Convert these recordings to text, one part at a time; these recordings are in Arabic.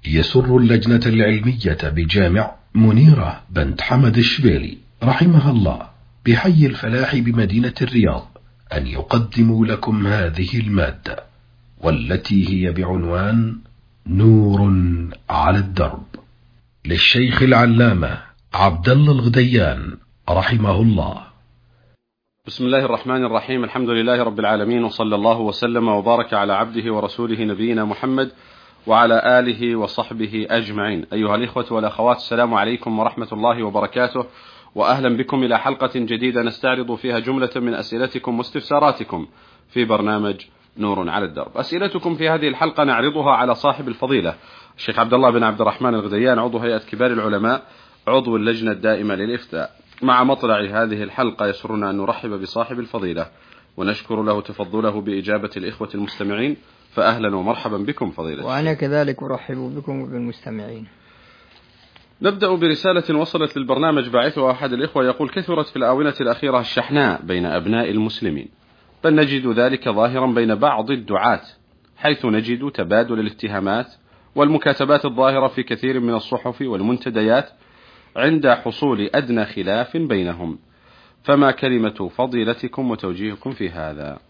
يسر اللجنة العلمية بجامع منيرة بنت حمد الشبيلي رحمها الله بحي الفلاح بمدينة الرياض أن يقدموا لكم هذه المادة، والتي هي بعنوان نور على الدرب، للشيخ العلامة عبد الله الغديان رحمه الله. بسم الله الرحمن الرحيم. الحمد لله رب العالمين، وصلى الله وسلم وبارك على عبده ورسوله نبينا محمد وعلى آله وصحبه أجمعين. أيها الإخوة والأخوات، السلام عليكم ورحمة الله وبركاته، وأهلا بكم إلى حلقة جديدة نستعرض فيها جملة من أسئلتكم واستفساراتكم في برنامج نور على الدرب. أسئلتكم في هذه الحلقة نعرضها على صاحب الفضيلة الشيخ عبد الله بن عبد الرحمن الغديان، عضو هيئة كبار العلماء، عضو اللجنة الدائمة للإفتاء. مع مطلع هذه الحلقة يسرنا أن نرحب بصاحب الفضيلة ونشكر له تفضله بإجابة الإخوة المستمعين، فأهلا ومرحبا بكم فضيلة. وأنا كذلك أرحب بكم وبالمستمعين. نبدأ برسالة وصلت للبرنامج باعثها أحد الإخوة يقول: كثرت في الآونة الأخيرة الشحناء بين أبناء المسلمين، بل نجد ذلك ظاهرا بين بعض الدعاة، حيث نجد تبادل الاتهامات والمكاتبات الظاهرة في كثير من الصحف والمنتديات عند حصول أدنى خلاف بينهم، فما كلمة فضيلتكم وتوجيهكم في هذا؟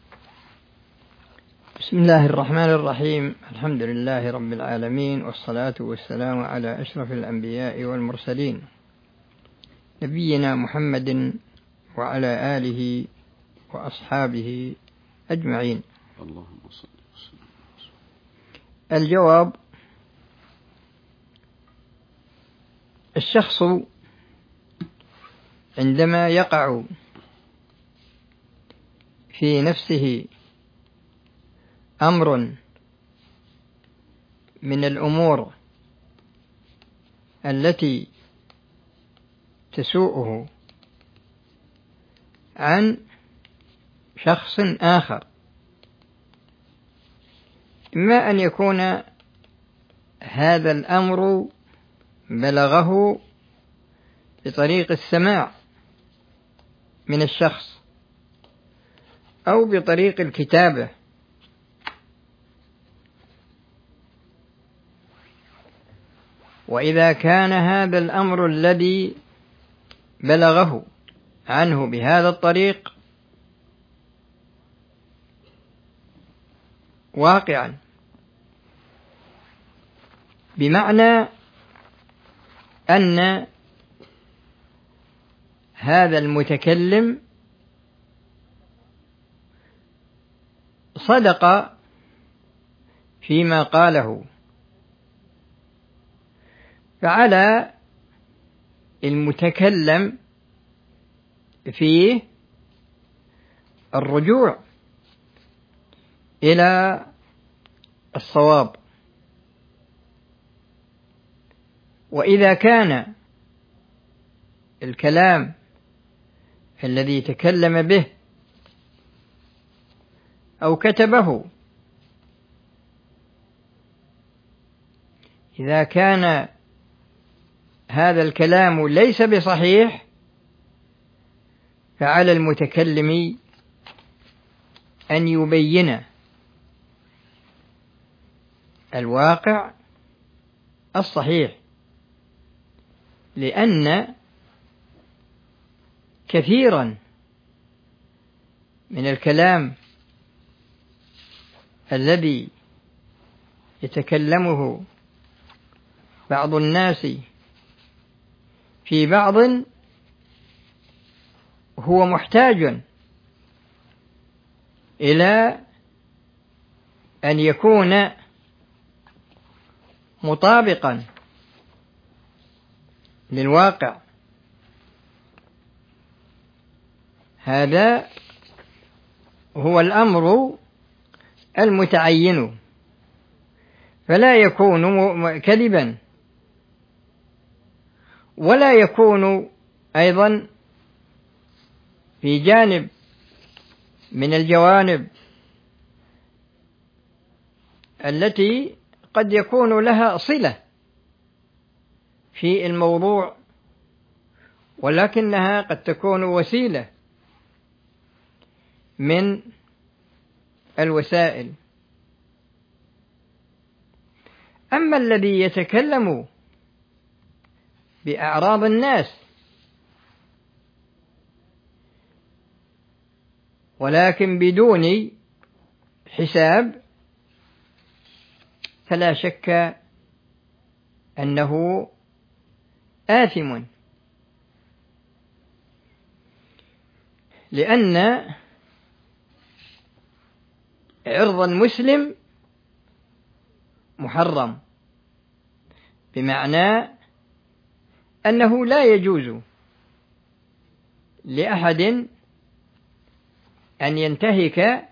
بسم الله الرحمن الرحيم. الحمد لله رب العالمين، والصلاة والسلام على أشرف الأنبياء والمرسلين، نبينا محمد وعلى آله وأصحابه أجمعين. اللهم صل وسلم. الجواب: الشخص عندما يقع في نفسه أمر من الأمور التي تسوءه عن شخص آخر، إما أن يكون هذا الأمر بلغه بطريق السماع من الشخص أو بطريق الكتابة، وإذا كان هذا الأمر الذي بلغه عنه بهذا الطريق واقعا، بمعنى أن هذا المتكلم صدق فيما قاله، فعلى المتكلم فيه الرجوع إلى الصواب. وإذا كان الكلام الذي تكلم به أو كتبه إذا كان هذا الكلام ليس بصحيح، فعلى المتكلم أن يبين الواقع الصحيح، لأن كثيرا من الكلام الذي يتكلمه بعض الناس في بعض هو محتاج إلى أن يكون مطابقا للواقع. هذا هو الأمر المتعين، فلا يكون كذبا، ولا يكون أيضا في جانب من الجوانب التي قد يكون لها صلة في الموضوع، ولكنها قد تكون وسيلة من الوسائل. أما الذي يتكلم بأعراض الناس ولكن بدون حساب فلا شك أنه آثم، لأن عرض المسلم محرم، بمعنى أنه لا يجوز لأحد أن ينتهك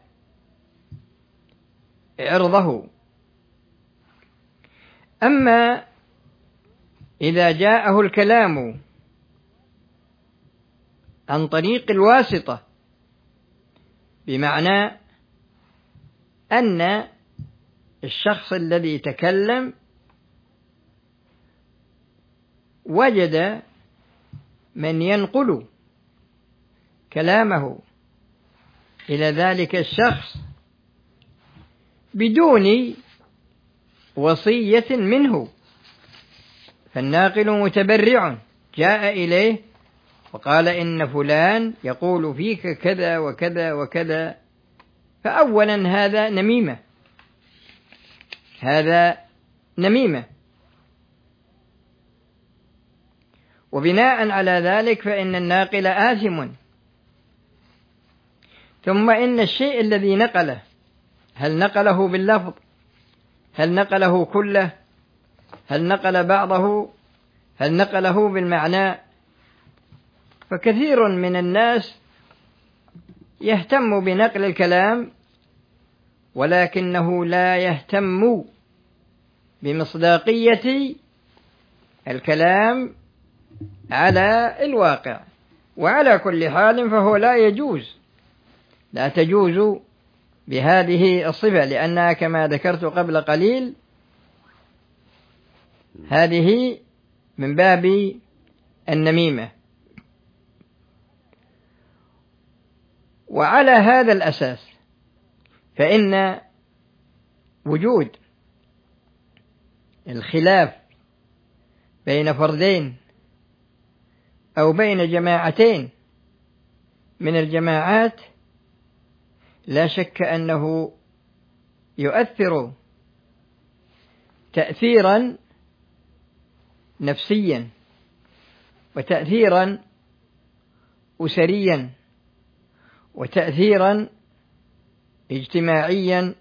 عرضه. أما إذا جاءه الكلام عن طريق الواسطة، بمعنى أن الشخص الذي تكلم وجد من ينقل كلامه إلى ذلك الشخص بدون وصية منه، فالناقل متبرع جاء إليه وقال إن فلان يقول فيك كذا وكذا وكذا، فأولا هذا نميمة، هذا نميمة، وبناء على ذلك فإن الناقل آثم. ثم إن الشيء الذي نقله، هل نقله باللفظ؟ هل نقله كله؟ هل نقل بعضه؟ هل نقله بالمعنى؟ فكثير من الناس يهتم بنقل الكلام ولكنه لا يهتم بمصداقية الكلام على الواقع. وعلى كل حال فهو لا تجوز بهذه الصفة، لأنها كما ذكرت قبل قليل هذه من باب النميمة. وعلى هذا الأساس فإن وجود الخلاف بين فردين أو بين جماعتين من الجماعات لا شك أنه يؤثر تأثيرا نفسيا وتأثيرا أسريا وتأثيرا اجتماعيا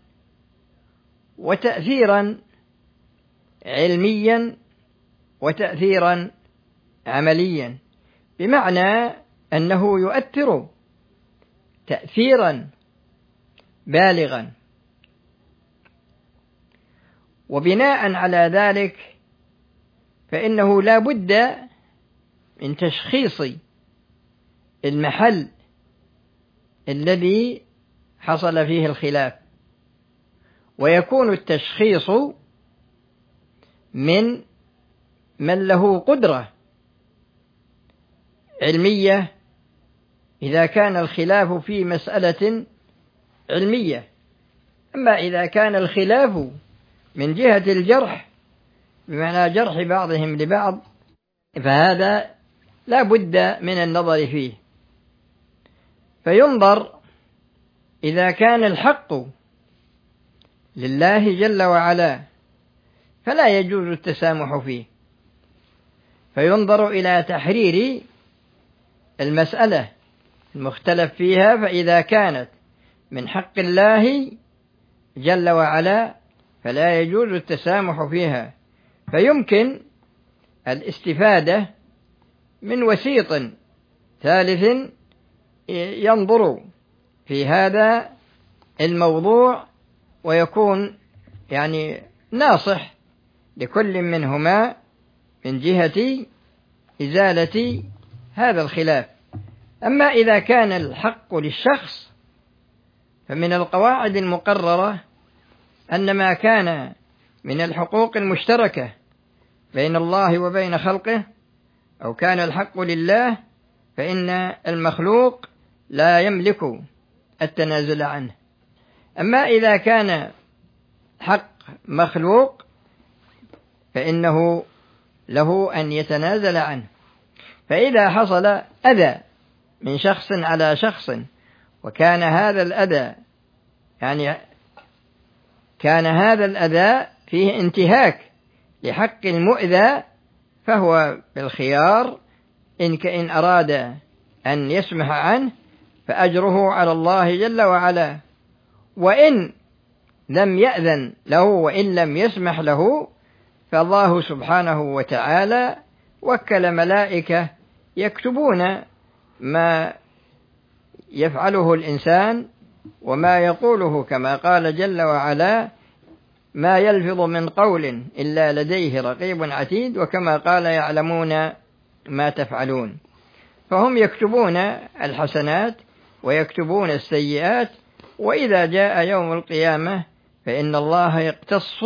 وتأثيرا علميا وتأثيرا عمليا، بمعنى أنه يؤثر تأثيرا بالغا. وبناء على ذلك فإنه لا بد من تشخيص المحل الذي حصل فيه الخلاف، ويكون التشخيص من له قدرة علمية إذا كان الخلاف في مسألة علمية. أما إذا كان الخلاف من جهة الجرح، بمعنى جرح بعضهم لبعض، فهذا لا بد من النظر فيه، فينظر إذا كان الحق لله جل وعلا فلا يجوز التسامح فيه، فينظر إلى تحرير المسألة المختلف فيها، فإذا كانت من حق الله جل وعلا فلا يجوز التسامح فيها، فيمكن الاستفادة من وسيط ثالث ينظر في هذا الموضوع ويكون ناصح لكل منهما من جهة إزالة هذا الخلاف. أما إذا كان الحق للشخص فمن القواعد المقررة أن ما كان من الحقوق المشتركة بين الله وبين خلقه أو كان الحق لله فإن المخلوق لا يملك التنازل عنه. أما إذا كان حق مخلوق فإنه له أن يتنازل عنه. فإذا حصل أذى من شخص على شخص وكان هذا الأذى كان هذا الأذى فيه انتهاك لحق المؤذى، فهو بالخيار إن أراد أن يسمح عنه فأجره على الله جل وعلا، وإن لم يأذن له وإن لم يسمح له فالله سبحانه وتعالى وكل ملائكة يكتبون ما يفعله الإنسان وما يقوله، كما قال جل وعلا: ما يلفظ من قول إلا لديه رقيب عتيد، وكما قال: يعلمون ما تفعلون. فهم يكتبون الحسنات ويكتبون السيئات، وإذا جاء يوم القيامة فإن الله يقتص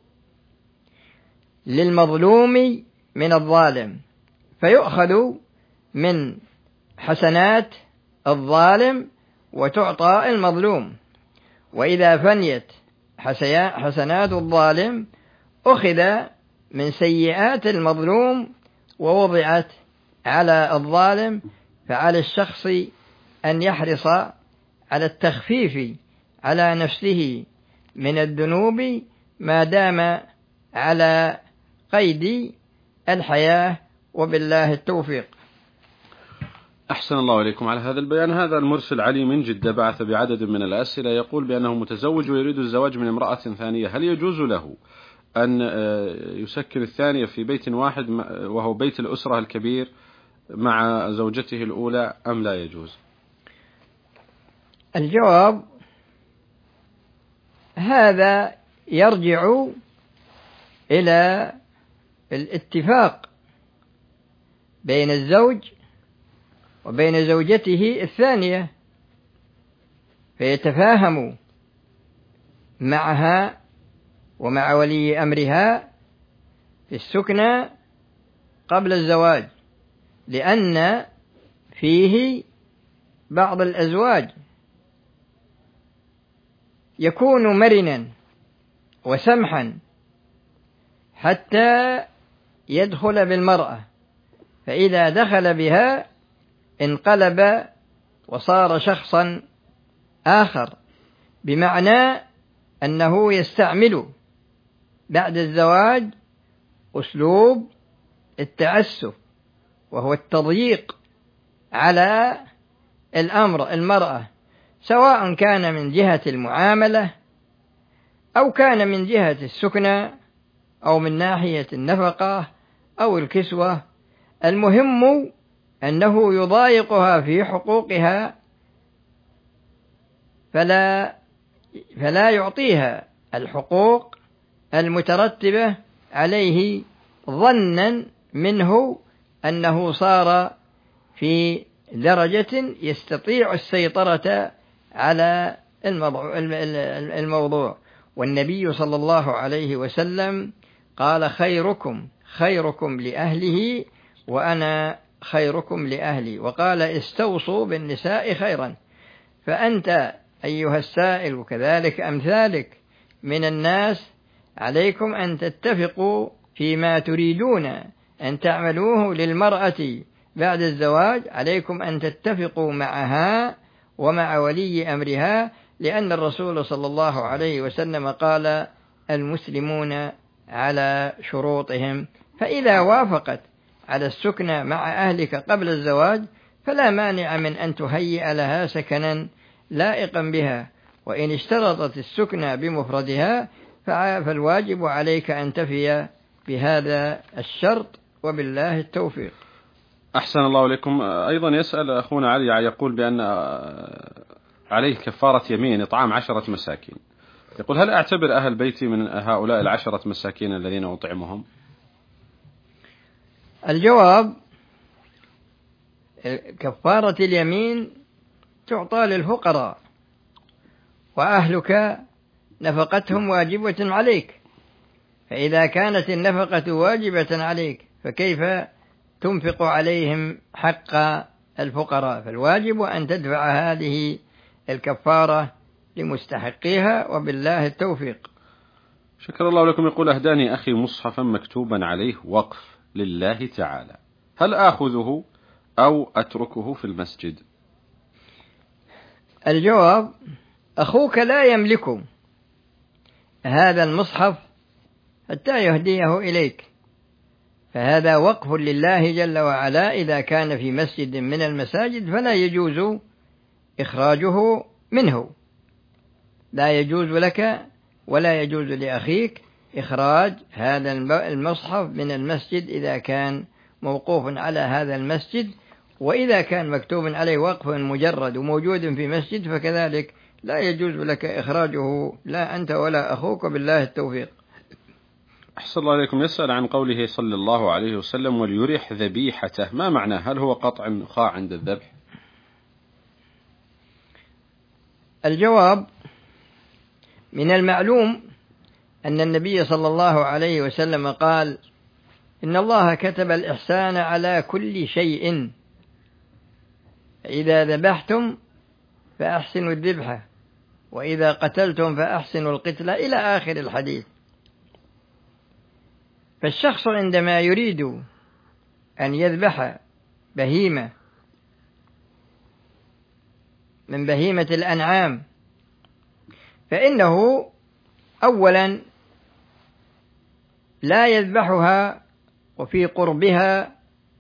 للمظلوم من الظالم، فيؤخذ من حسنات الظالم وتعطى المظلوم، وإذا فنيت حسنات الظالم أخذ من سيئات المظلوم ووضعت على الظالم. فعلى الشخص أن يحرص على التخفيف على نفسه من الذنوب ما دام على قيد الحياة، وبالله التوفيق. أحسن الله إليكم على هذا البيان. هذا المرسل علي من جدة بعث بعدد من الأسئلة، يقول بأنه متزوج ويريد الزواج من امرأة ثانية، هل يجوز له أن يسكن الثانية في بيت واحد وهو بيت الأسرة الكبير مع زوجته الأولى أم لا يجوز؟ الجواب: هذا يرجع إلى الاتفاق بين الزوج وبين زوجته الثانية، فيتفاهم معها ومع ولي أمرها في السكنى قبل الزواج، لأن فيه بعض الأزواج يكون مرنا وسمحا حتى يدخل بالمرأة، فإذا دخل بها انقلب وصار شخصا آخر، بمعنى أنه يستعمل بعد الزواج أسلوب التعسف، وهو التضييق على المرأة، سواء كان من جهة المعاملة أو كان من جهة السكنى أو من ناحية النفقة أو الكسوة. المهم أنه يضايقها في حقوقها، فلا يعطيها الحقوق المترتبة عليه، ظنا منه أنه صار في درجة يستطيع السيطرة على الموضوع. والنبي صلى الله عليه وسلم قال: خيركم لأهله وأنا خيركم لأهلي، وقال: استوصوا بالنساء خيرا. فأنت أيها السائل وكذلك أمثالك من الناس عليكم أن تتفقوا فيما تريدون أن تعملوه للمرأة بعد الزواج، عليكم أن تتفقوا معها ومع ولي أمرها، لأن الرسول صلى الله عليه وسلم قال: المسلمون على شروطهم. فإذا وافقت على السكنى مع أهلك قبل الزواج فلا مانع من أن تهيئ لها سكنا لائقا بها، وإن اشترطت السكنى بمفردها فالواجب عليك أن تفي بهذا الشرط، وبالله التوفيق. أحسن الله إليكم. أيضا يسأل أخونا علي، يقول بأن عليه كفارة يمين إطعام 10 مساكين، يقول: هل أعتبر أهل بيتي من هؤلاء 10 مساكين الذين أطعمهم؟ الجواب: كفارة اليمين تعطى للفقراء، وأهلك نفقتهم واجبة عليك، فإذا كانت النفقة واجبة عليك فكيف تنفق عليهم حق الفقراء؟ فالواجب أن تدفع هذه الكفارة لمستحقيها، وبالله التوفيق. شكر الله لكم. يقول أهداني أخي مصحفا مكتوبا عليه وقف لله تعالى، هل آخذه أو أتركه في المسجد؟ الجواب: أخوك لا يملك هذا المصحف حتى يهديه إليك، فهذا وقف لله جل وعلا. إذا كان في مسجد من المساجد فلا يجوز إخراجه منه، لا يجوز لك ولا يجوز لأخيك إخراج هذا المصحف من المسجد إذا كان موقوف على هذا المسجد. وإذا كان مكتوب عليه وقف مجرد وموجود في مسجد فكذلك لا يجوز لك إخراجه، لا أنت ولا أخوك، بالله التوفيق. أحسن الله إليكم. يسأل عن قوله صلى الله عليه وسلم وليرح ذبيحته، ما معناه؟ هل هو قطع النخاع عند الذبح؟ الجواب: من المعلوم أن النبي صلى الله عليه وسلم قال: إن الله كتب الإحسان على كل شيء، إذا ذبحتم فأحسنوا الذبحة، وإذا قتلتم فأحسنوا القتلة، إلى آخر الحديث. فالشخص عندما يريد أن يذبح بهيمة من بهيمة الأنعام فإنه أولا لا يذبحها وفي قربها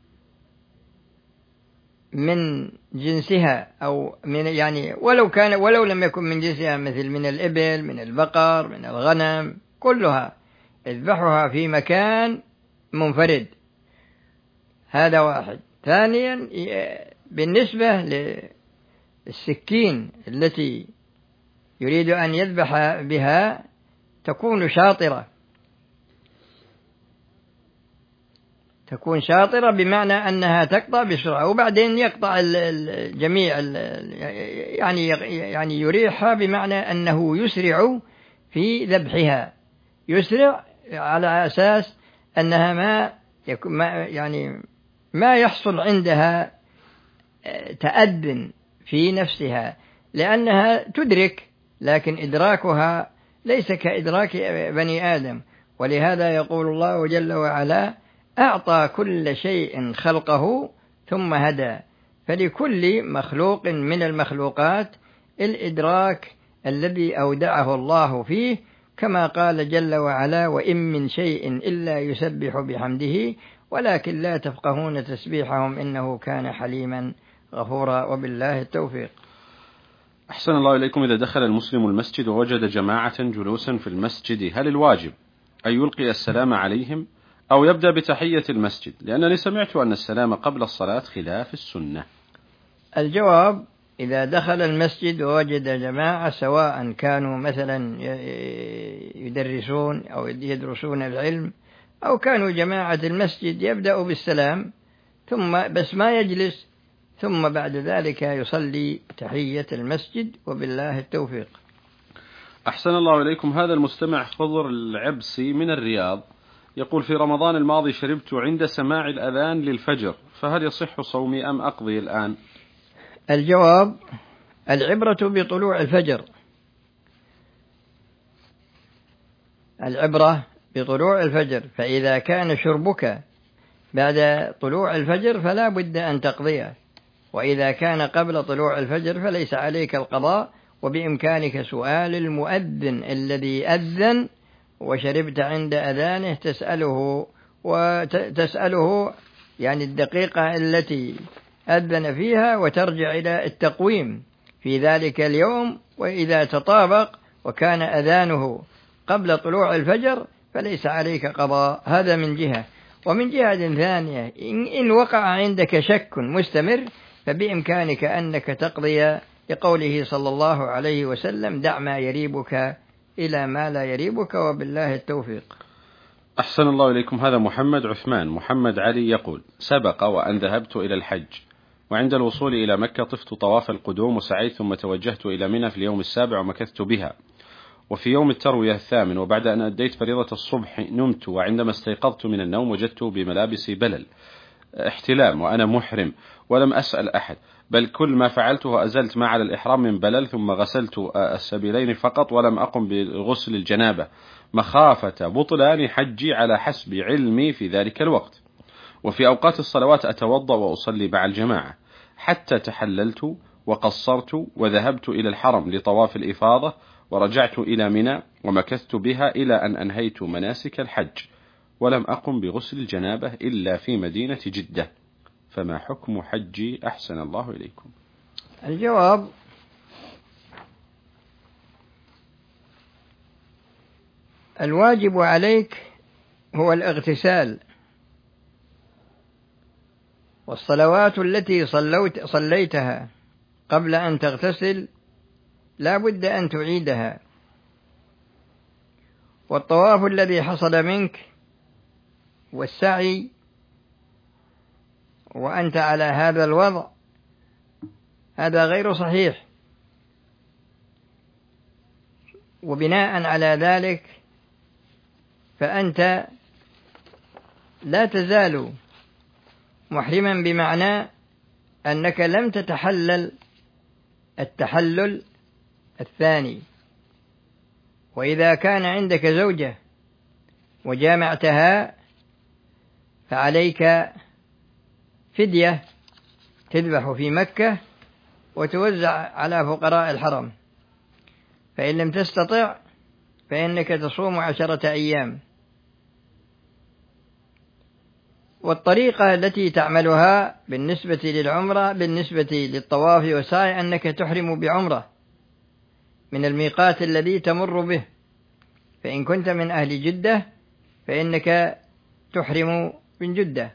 من جنسها، أو من يعني ولو لم يكن من جنسها، مثل من الإبل، من البقر، من الغنم، كلها يذبحها في مكان منفرد. هذا واحد. ثانيا، بالنسبة للسكين التي يريد أن يذبح بها تكون شاطرة بمعنى أنها تقطع بسرعة، وبعدين يقطع الجميع، يعني يريحها بمعنى أنه يسرع في ذبحها، يسرع على أساس أنها ما يحصل عندها تأذن في نفسها، لأنها تدرك، لكن إدراكها ليس كإدراك بني آدم. ولهذا يقول الله جل وعلا: أعطى كل شيء خلقه ثم هدى. فلكل مخلوق من المخلوقات الإدراك الذي أودعه الله فيه، كما قال جل وعلا: وإن من شيء إلا يسبح بحمده ولكن لا تفقهون تسبيحهم إنه كان حليما غفورا. وبالله التوفيق. أحسن الله إليكم. إذا دخل المسلم المسجد ووجد جماعة جلوسا في المسجد، هل الواجب أن يلقي السلام عليهم أو يبدأ بتحية المسجد؟ لأنني سمعت أن السلام قبل الصلاة خلاف السنة. الجواب: إذا دخل المسجد ووجد جماعة، سواء كانوا مثلا يدرسون أو يدرسون العلم، أو كانوا جماعة المسجد، يبدأ بالسلام ثم بس ما يجلس، ثم بعد ذلك يصلي تحية المسجد. وبالله التوفيق. أحسن الله إليكم. هذا المستمع خضر العبسي من الرياض يقول: في رمضان الماضي شربت عند سماع الأذان للفجر، فهل يصح صومي أم أقضي الآن؟ الجواب: العبرة بطلوع الفجر، العبرة بطلوع الفجر، فإذا كان شربك بعد طلوع الفجر فلا بد أن تقضيه، وإذا كان قبل طلوع الفجر فليس عليك القضاء، وبإمكانك سؤال المؤذن الذي أذن وشربت عند أذانه، تسأله يعني الدقيقة التي أذن فيها، وترجع إلى التقويم في ذلك اليوم، وإذا تطابق وكان أذانه قبل طلوع الفجر فليس عليك قضاء. هذا من جهة. ومن جهة ثانية، إن وقع عندك شك مستمر فبإمكانك أنك تقضي، لقوله صلى الله عليه وسلم: دع ما يريبك إلى ما لا يريبك. وبالله التوفيق. أحسن الله إليكم. هذا محمد عثمان محمد علي يقول: سبق وأن ذهبت إلى الحج، وعند الوصول إلى مكة طفت طواف القدوم وسعيت، ثم توجهت إلى منى في اليوم السابع ومكثت بها، وفي يوم التروية الثامن، وبعد أن أديت فريضة الصبح نمت، وعندما استيقظت من النوم وجدت بملابسي بلل، احتلام وأنا محرم ولم أسأل أحد، بل كل ما فعلته أزلت ما على الإحرام من بلل ثم غسلت السبيلين فقط ولم أقم بغسل الجنابة مخافة بطلان حجي على حسب علمي في ذلك الوقت. وفي أوقات الصلوات أتوضأ وأصلي مع الجماعة حتى تحللت وقصرت وذهبت إلى الحرم لطواف الإفاضة ورجعت إلى منى ومكثت بها إلى أن أنهيت مناسك الحج ولم أقم بغسل الجنابة إلا في مدينة جدة، فما حكم حجي أحسن الله إليكم؟ الجواب: الواجب عليك هو الاغتسال، والصلوات التي صليتها قبل أن تغتسل لا بد أن تعيدها، والطواف الذي حصل منك والسعي وأنت على هذا الوضع هذا غير صحيح، وبناء على ذلك فأنت لا تزال محرما، بمعنى أنك لم تتحلل التحلل الثاني. وإذا كان عندك زوجة وجامعتها فعليك فدية تذبح في مكة وتوزع على فقراء الحرم، فإن لم تستطع فإنك تصوم 10 أيام. والطريقة التي تعملها بالنسبة للعمرة بالنسبة للطواف والسعي أنك تحرم بعمرة من الميقات الذي تمر به، فإن كنت من أهل جدة فإنك تحرم من جدة،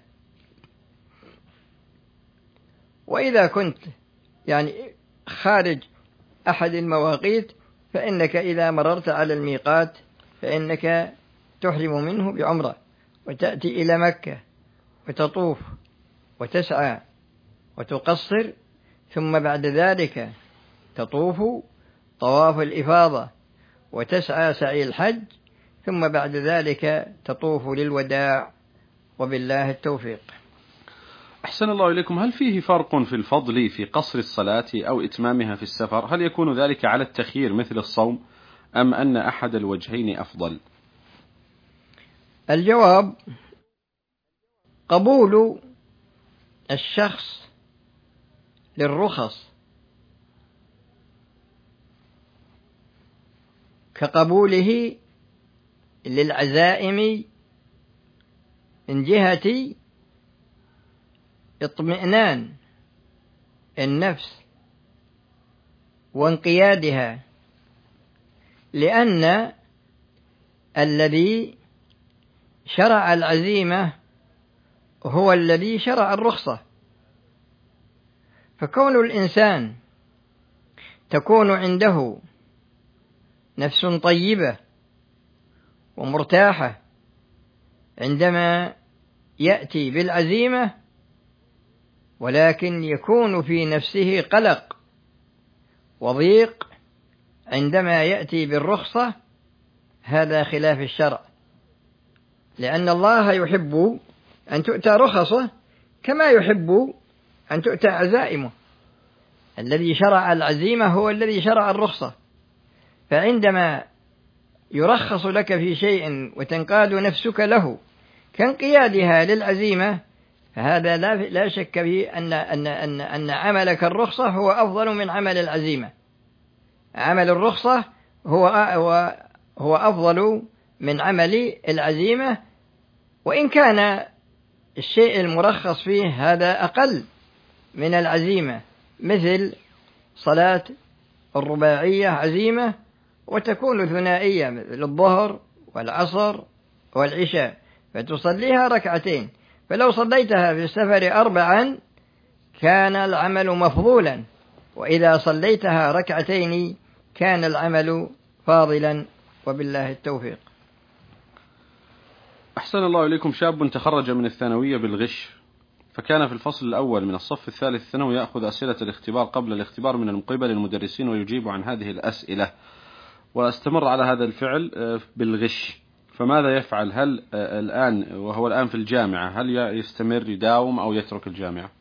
وإذا كنت خارج أحد المواقيت فإنك إذا مررت على الميقات فإنك تحرم منه بعمرة وتأتي إلى مكة وتطوف وتسعى وتقصر، ثم بعد ذلك تطوف طواف الإفاضة وتسعى سعي الحج، ثم بعد ذلك تطوف للوداع، وبالله التوفيق. أحسن الله إليكم. هل فيه فرق في الفضل في قصر الصلاة أو إتمامها في السفر؟ هل يكون ذلك على التخيير مثل الصوم أم أن أحد الوجهين أفضل؟ الجواب: قبول الشخص للرخص كقبوله للعزائم من جهة اطمئنان النفس وانقيادها، لأن الذي شرع العزيمة هو الذي شرع الرخصة، فكون الإنسان تكون عنده نفس طيبة ومرتاحة عندما يأتي بالعزيمة، ولكن يكون في نفسه قلق وضيق عندما يأتي بالرخصة، هذا خلاف الشرع، لأن الله يحب أن تؤتى رخصه كما يحب أن تؤتى عزائمه. الذي شرع العزيمة هو الذي شرع الرخصة، فعندما يرخص لك في شيء وتنقاد نفسك له كانقيادها للعزيمة، فهذا لا شك فيه أن عملك الرخصة هو أفضل من عمل العزيمة. عمل الرخصة هو أفضل من عمل العزيمة، وإن كان الشيء المرخص فيه هذا أقل من العزيمة، مثل صلاة الرباعية عزيمة وتكون ثنائية مثل الظهر والعصر والعشاء، فتصليها ركعتين، فلو صليتها في السفر 4 كان العمل مفضولا، وإذا صليتها ركعتين كان العمل فاضلا، وبالله التوفيق. أحسن الله إليكم. شاب تخرج من الثانوية بالغش، فكان في الفصل الأول من الصف الثالث الثانوي يأخذ أسئلة الاختبار قبل الاختبار من قبل المدرسين ويجيب عن هذه الأسئلة، واستمر على هذا الفعل بالغش، فماذا يفعل؟ هل الآن وهو الآن في الجامعة هل يستمر يداوم أو يترك الجامعة؟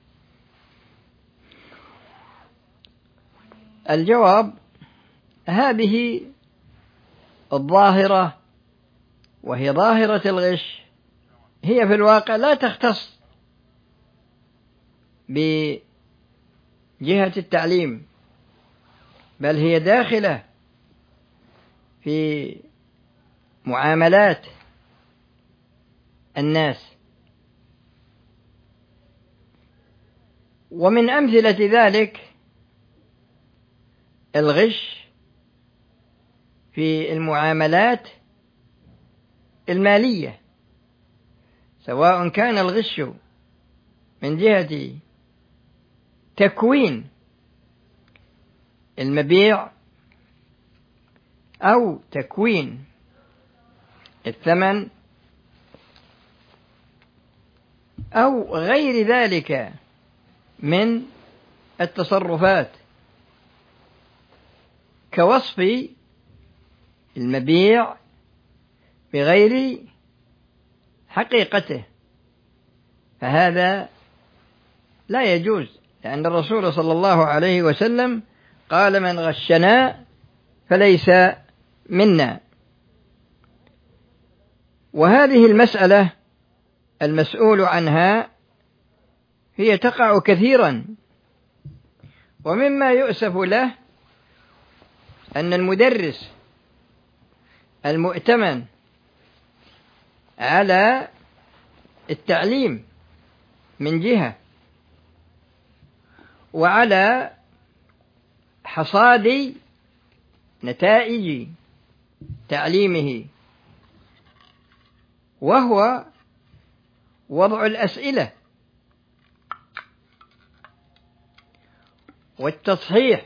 الجواب: هذه الظاهرة، وهي ظاهرة الغش، هي في الواقع لا تختص بجهة التعليم، بل هي داخلة في معاملات الناس. ومن أمثلة ذلك الغش في المعاملات المالية، سواء كان الغش من جهة تكوين المبيع أو تكوين الثمن أو غير ذلك من التصرفات، كوصف المبيع بغير حقيقته، فهذا لا يجوز، لأن الرسول صلى الله عليه وسلم قال: من غشنا فليس منا. وهذه المسألة المسؤول عنها هي تقع كثيرا، ومما يؤسف له أن المدرس المؤتمن على التعليم من جهة، وعلى حصاد نتائج تعليمه، وهو وضع الأسئلة والتصحيح،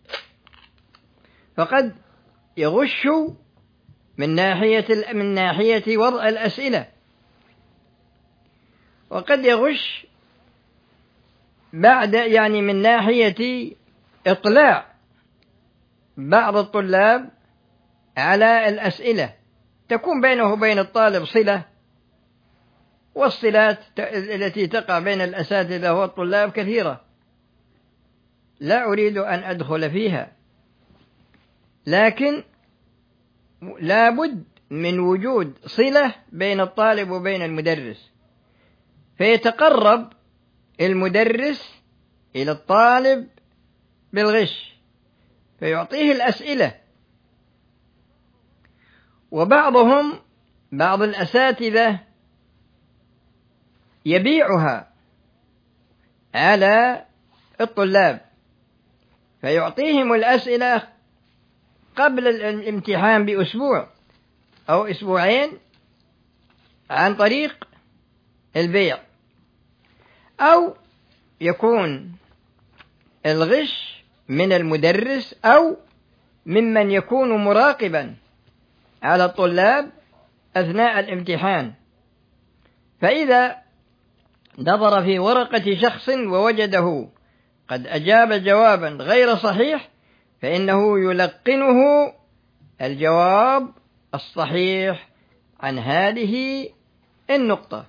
فقد يغش من ناحية وضع الأسئلة، وقد يغش من ناحية إطلاع بعض الطلاب على الأسئلة، تكون بينه وبين الطالب صلة، والصلات التي تقع بين الأساتذة والطلاب كثيرة، لا أريد أن أدخل فيها، لكن لا بد من وجود صلة بين الطالب وبين المدرس، فيتقرب المدرس إلى الطالب بالغش فيعطيه الأسئلة. بعض الأساتذة يبيعها على الطلاب، فيعطيهم الأسئلة قبل الامتحان بأسبوع أو أسبوعين عن طريق البيع، أو يكون الغش من المدرس أو ممن يكون مراقبا على الطلاب أثناء الامتحان، فإذا نظر في ورقة شخص ووجده قد أجاب جوابا غير صحيح فإنه يلقنه الجواب الصحيح عن هذه النقطة.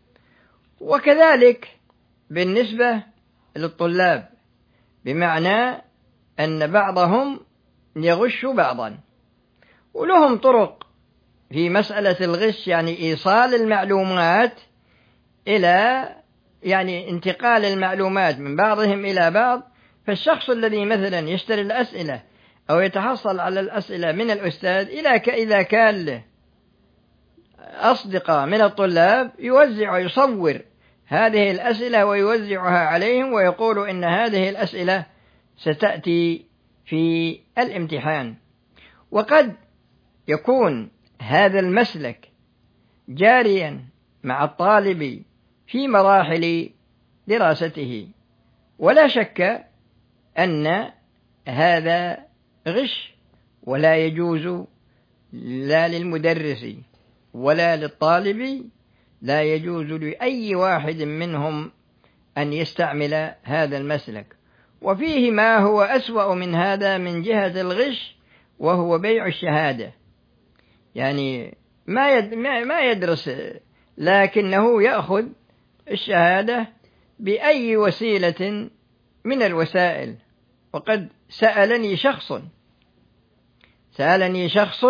وكذلك بالنسبة للطلاب، بمعنى أن بعضهم يغش بعضا، ولهم طرق في مسألة الغش، يعني إيصال المعلومات إلى انتقال المعلومات من بعضهم إلى بعض. فالشخص الذي مثلا يشتري الأسئلة أو يتحصل على الأسئلة من الأستاذ إذا كان له أصدقاء من الطلاب يصور هذه الأسئلة ويوزعها عليهم، ويقول إن هذه الأسئلة ستأتي في الامتحان. وقد يكون هذا المسلك جاريا مع الطالب في مراحل دراسته، ولا شك أن هذا غش، ولا يجوز لا للمدرس ولا للطالب، لا يجوز لأي واحد منهم أن يستعمل هذا المسلك. وفيه ما هو أسوأ من هذا من جهة الغش، وهو بيع الشهادة، يعني ما يدرس، لكنه يأخذ الشهادة بأي وسيلة من الوسائل. وقد سألني شخص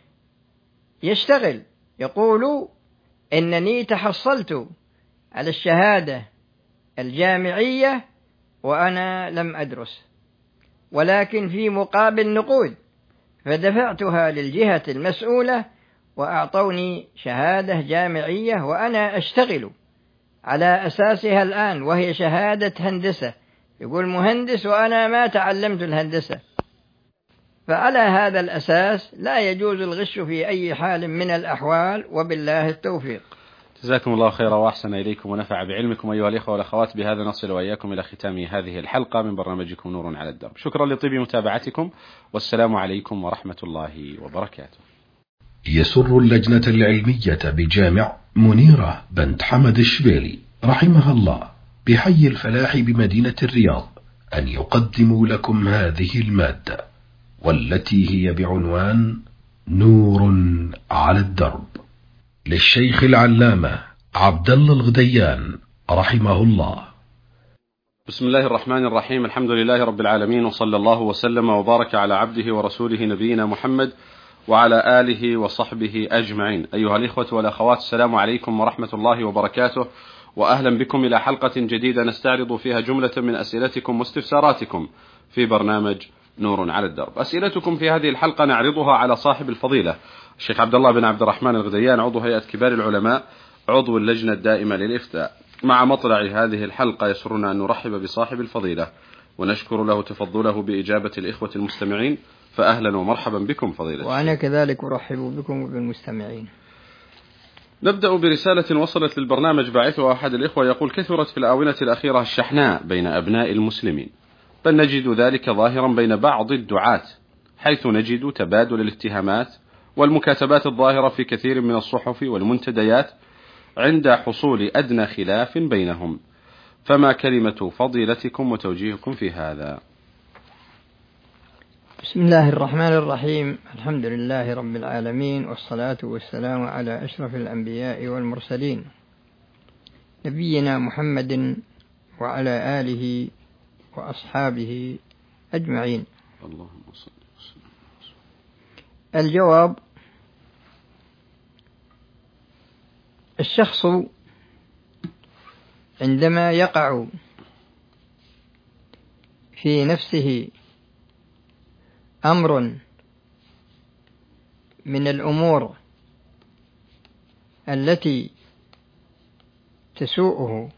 يشتغل يقول إنني تحصلت على الشهادة الجامعية وأنا لم أدرس، ولكن في مقابل نقود، فدفعتها للجهة المسؤولة وأعطوني شهادة جامعية وأنا أشتغل على أساسها الآن، وهي شهادة هندسة. يقول مهندس وأنا ما تعلمت الهندسة. فعلى هذا الأساس لا يجوز الغش في أي حال من الأحوال، وبالله التوفيق. جزاكم الله خيرا وأحسن إليكم ونفع بعلمكم أيها الإخوة والأخوات. بهذا نصل وإياكم إلى ختام هذه الحلقة من برنامجكم نور على الدرب. شكرا لطيب متابعتكم، والسلام عليكم ورحمة الله وبركاته. يسر اللجنة العلمية بجامع منيرة بنت حمد الشبيلي رحمها الله بحي الفلاح بمدينة الرياض أن يقدموا لكم هذه المادة، والتي هي بعنوان نور على الدرب، للشيخ العلامة عبد الله الغديان رحمه الله. بسم الله الرحمن الرحيم. الحمد لله رب العالمين، وصلى الله وسلم وبارك على عبده ورسوله نبينا محمد وعلى آله وصحبه أجمعين. أيها الإخوة والأخوات، السلام عليكم ورحمة الله وبركاته، وأهلا بكم إلى حلقة جديدة نستعرض فيها جملة من أسئلتكم واستفساراتكم في برنامج نور على الدرب. أسئلتكم في هذه الحلقة نعرضها على صاحب الفضيلة الشيخ عبد الله بن عبد الرحمن الغديان، عضو هيئة كبار العلماء، عضو اللجنة الدائمة للإفتاء. مع مطلع هذه الحلقة يسرنا أن نرحب بصاحب الفضيلة ونشكر له تفضله بإجابة الإخوة المستمعين، فأهلا ومرحبا بكم فضيلة. وأنا كذلك أرحب بكم وبالمستمعين. نبدأ برسالة وصلت للبرنامج باعثها أحد الإخوة يقول: كثرت في الآونة الأخيرة الشحناء بين أبناء المسلمين، بل نجد ذلك ظاهرا بين بعض الدعاة، حيث نجد تبادل الاتهامات والمكاتبات الظاهرة في كثير من الصحف والمنتديات عند حصول أدنى خلاف بينهم، فما كلمة فضيلتكم وتوجيهكم في هذا؟ بسم الله الرحمن الرحيم. الحمد لله رب العالمين، والصلاة والسلام على أشرف الأنبياء والمرسلين، نبينا محمد وعلى آله وأصحابه أجمعين. اللهم صل وسلم. الجواب: الشخص عندما يقع في نفسه أمر من الأمور التي تسوءه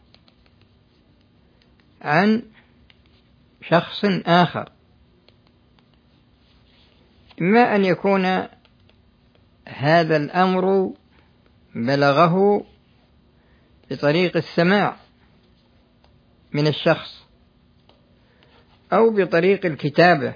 عن شخص آخر، إما أن يكون هذا الأمر بلغه بطريق السماع من الشخص أو بطريق الكتابة،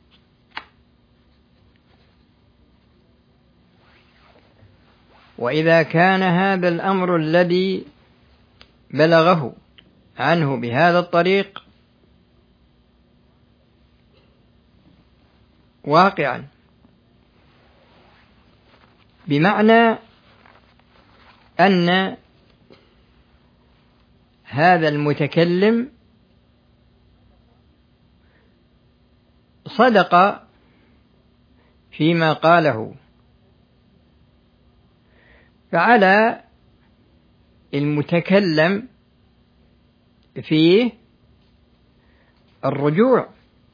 وإذا كان هذا الأمر الذي بلغه عنه بهذا الطريق واقعا، بمعنى أن هذا المتكلم صدق فيما قاله، فعلى المتكلم فيه الرجوع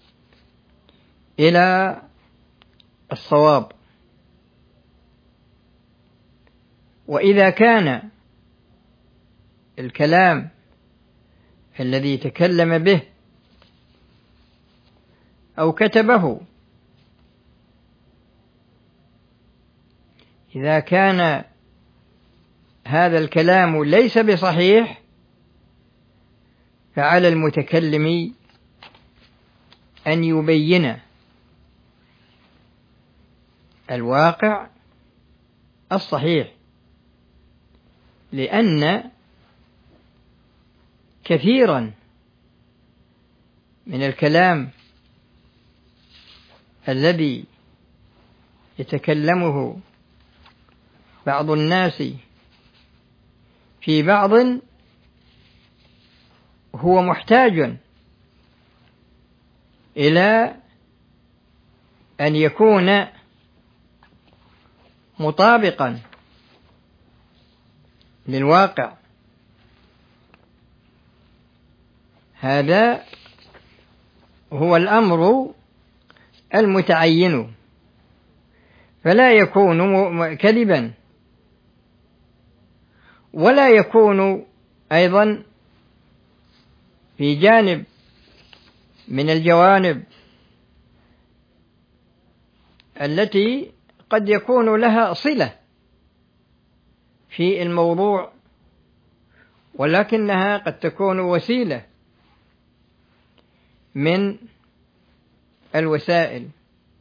إلى الصواب. وإذا كان الكلام الذي تكلم به أو كتبه إذا كان هذا الكلام ليس بصحيح، فعلى المتكلم أن يبين الواقع الصحيح، لأن كثيرا من الكلام الذي يتكلمه بعض الناس في بعض هو محتاج إلى أن يكون مطابقا للواقع. هذا هو الأمر المتعين، فلا يكون كذبا، ولا يكون أيضا في جانب من الجوانب التي قد يكون لها صلة في الموضوع، ولكنها قد تكون وسيلة من الوسائل.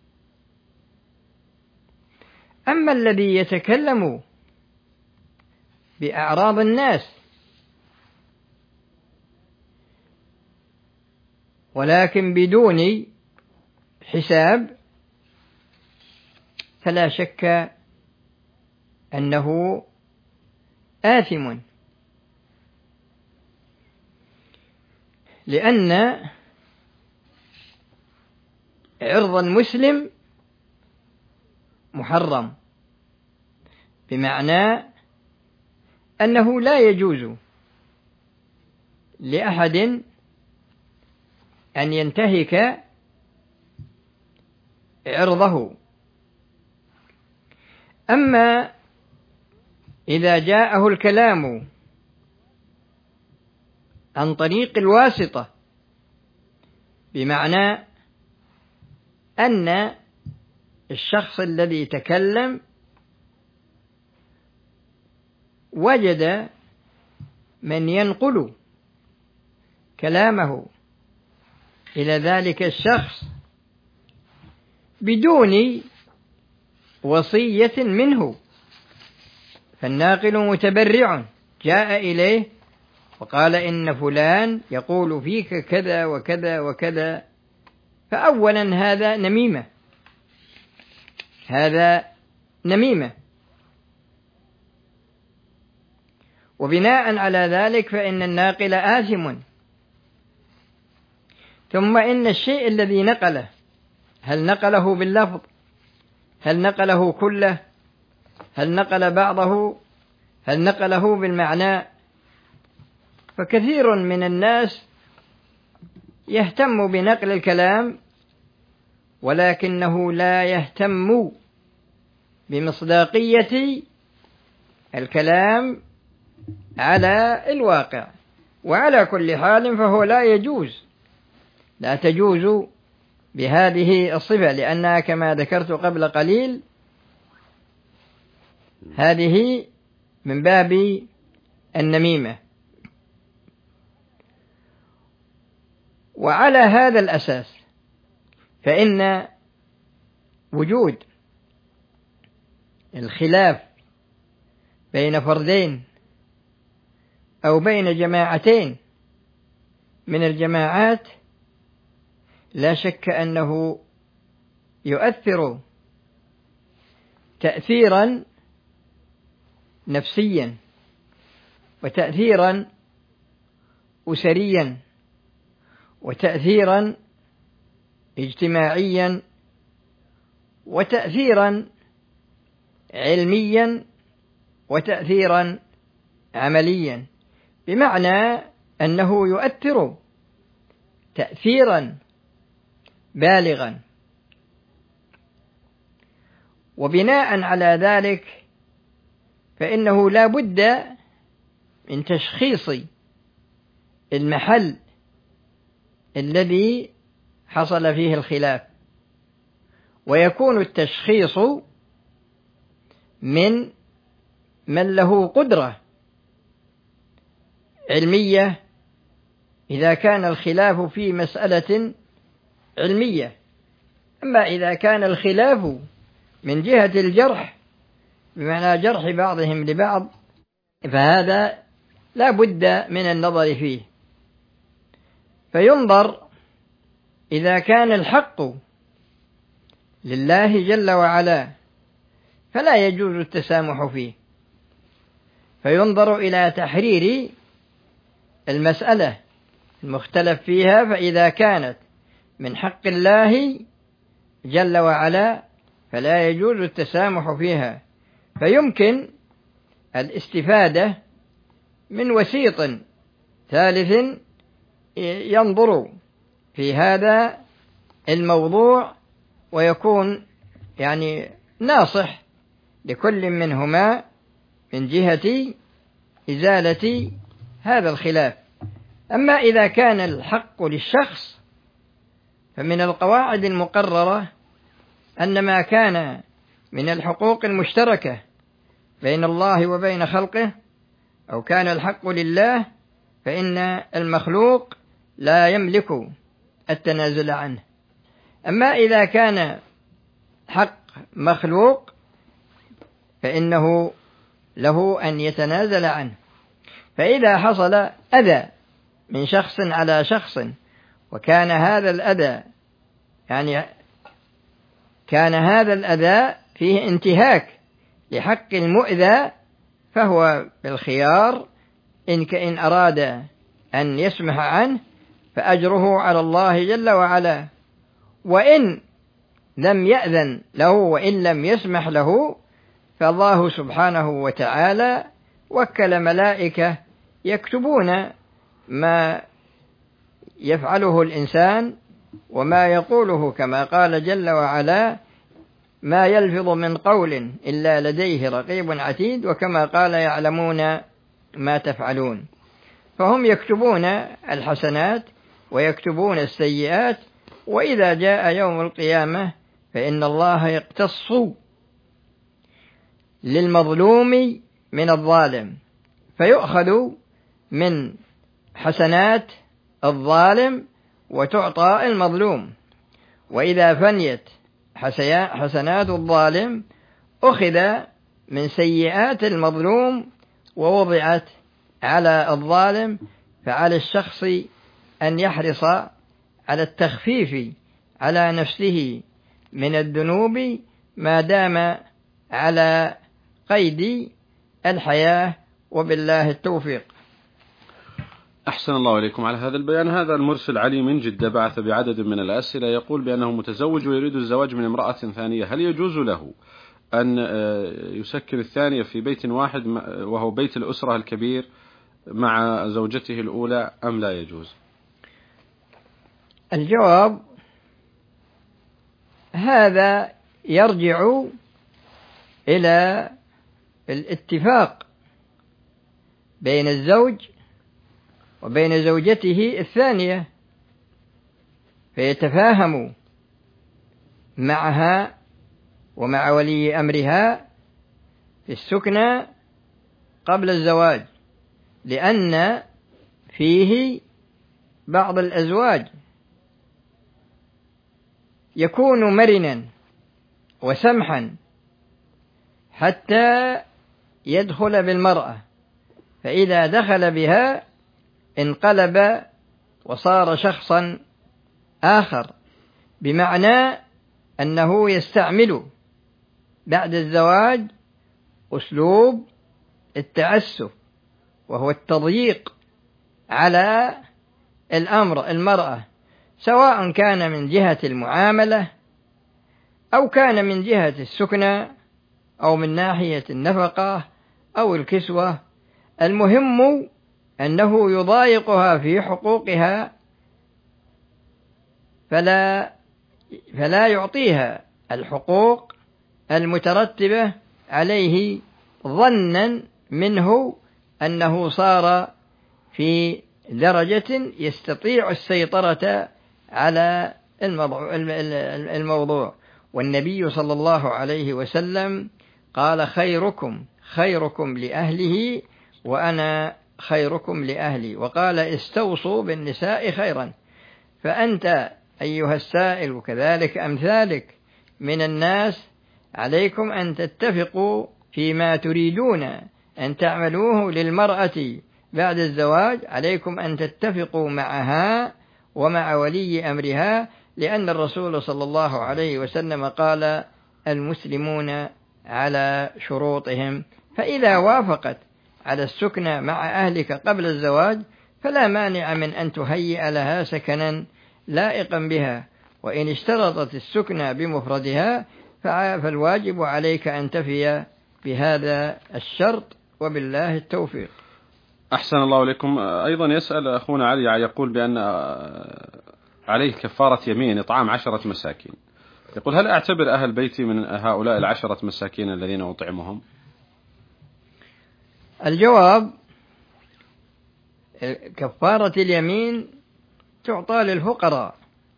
أما الذي يتكلم بأعراض الناس ولكن بدون حساب، فلا شك أنه آثم، لأن عرض المسلم محرم، بمعنى أنه لا يجوز لأحد أن ينتهك عرضه. أما إذا جاءه الكلام عن طريق الواسطة، بمعنى أن الشخص الذي تكلم وجد من ينقل كلامه إلى ذلك الشخص بدون وصية منه، فالناقل متبرع جاء إليه وقال إن فلان يقول فيك كذا وكذا وكذا، فأولا هذا نميمة، هذا نميمة، وبناء على ذلك فإن الناقل آثم. ثم إن الشيء الذي نقله، هل نقله باللفظ، هل نقله كله، هل نقل بعضه، هل نقله بالمعنى، فكثير من الناس يهتم بنقل الكلام ولكنه لا يهتم بمصداقية الكلام على الواقع. وعلى كل حال فهو لا يجوز، لا تجوز بهذه الصفة، لأنها كما ذكرت قبل قليل هذه من باب النميمة. وعلى هذا الأساس فإن وجود الخلاف بين فردين أو بين جماعتين من الجماعات لا شك أنه يؤثر تأثيرا نفسيا وتأثيرا أسريا وتأثيرا اجتماعيا وتأثيرا علميا وتأثيرا عمليا، بمعنى أنه يؤثر تأثيرا بالغا. وبناء على ذلك فإنه لا بد من تشخيص المحل الذي حصل فيه الخلاف، ويكون التشخيص من له قدرة علمية إذا كان الخلاف في مسألة علمية. أما إذا كان الخلاف من جهة الجرح، بمعنى جرح بعضهم لبعض، فهذا لا بد من النظر فيه، فينظر إذا كان الحق لله جل وعلا فلا يجوز التسامح فيه، فينظر إلى تحرير المسألة المختلف فيها، فإذا كانت من حق الله جل وعلا فلا يجوز التسامح فيها، فيمكن الاستفادة من وسيط ثالث ينظر في هذا الموضوع ويكون يعني ناصح لكل منهما من جهة إزالة هذا الخلاف. أما إذا كان الحق للشخص فمن القواعد المقررة أن ما كان من الحقوق المشتركة بين الله وبين خلقه أو كان الحق لله فإن المخلوق لا يملك التنازل عنه. أما إذا كان حق مخلوق فإنه له أن يتنازل عنه. فإذا حصل أذى من شخص على شخص وكان هذا الأذى كان هذا الأذى فيه انتهاك لحق المؤذى، فهو بالخيار إن أراد أن يسمح عنه فأجره على الله جل وعلا، وإن لم يأذن له وإن لم يسمح له فالله سبحانه وتعالى وكل ملائكة يكتبون ما يفعله الإنسان وما يقوله، كما قال جل وعلا: ما يلفظ من قول إلا لديه رقيب عتيد، وكما قال: يعلمون ما تفعلون. فهم يكتبون الحسنات ويكتبون السيئات، وإذا جاء يوم القيامة فإن الله يقتص للمظلوم من الظالم، فيؤخذ من حسنات الظالم وتعطى المظلوم، وإذا فنيت حسنات الظالم أخذ من سيئات المظلوم ووضعت على الظالم. فعلى الشخص أن يحرص على التخفيف على نفسه من الذنوب ما دام على قيد الحياة، وبالله التوفيق. أحسن الله إليكم على هذا البيان. هذا المرسل علي من جدة بعث بعدد من الأسئلة، يقول بأنه متزوج ويريد الزواج من امرأة ثانية، هل يجوز له أن يسكن الثانية في بيت واحد وهو بيت الأسرة الكبير مع زوجته الأولى أم لا يجوز؟ الجواب: هذا يرجع إلى الاتفاق بين الزوج وبين زوجته الثانية، فيتفاهم معها ومع ولي أمرها في السكنى قبل الزواج، لأن فيه بعض الأزواج يكون مرنا وسمحا حتى يدخل بالمرأة، فإذا دخل بها انقلب وصار شخصا آخر، بمعنى أنه يستعمل بعد الزواج أسلوب التعسف، وهو التضييق على المرأة، سواء كان من جهة المعاملة أو كان من جهة السكنى أو من ناحية النفقة أو الكسوة. المهم أنه يضايقها في حقوقها، فلا يعطيها الحقوق المترتبة عليه ظنا منه أنه صار في درجة يستطيع السيطرة على الموضوع. والنبي صلى الله عليه وسلم قال: خيركم لأهله وأنا خيركم لأهلي، وقال: استوصوا بالنساء خيرا. فأنت أيها السائل وكذلك أمثالك من الناس عليكم أن تتفقوا فيما تريدون أن تعملوه للمرأة بعد الزواج، عليكم أن تتفقوا معها ومع ولي أمرها، لأن الرسول صلى الله عليه وسلم قال: المسلمون على شروطهم، فإذا وافقت على السكنى مع أهلك قبل الزواج فلا مانع من أن تهيئ لها سكنا لائقا بها، وإن اشترطت السكنى بمفردها فالواجب عليك أن تفي بهذا الشرط، وبالله التوفيق. أحسن الله إليكم. أيضا يسأل أخونا علي، يقول بأن عليه كفارة يمين إطعام 10 مساكين، يقول هل أعتبر أهل بيتي من هؤلاء 10 مساكين الذين أطعمهم؟ الجواب: كفارة اليمين تعطى للفقراء،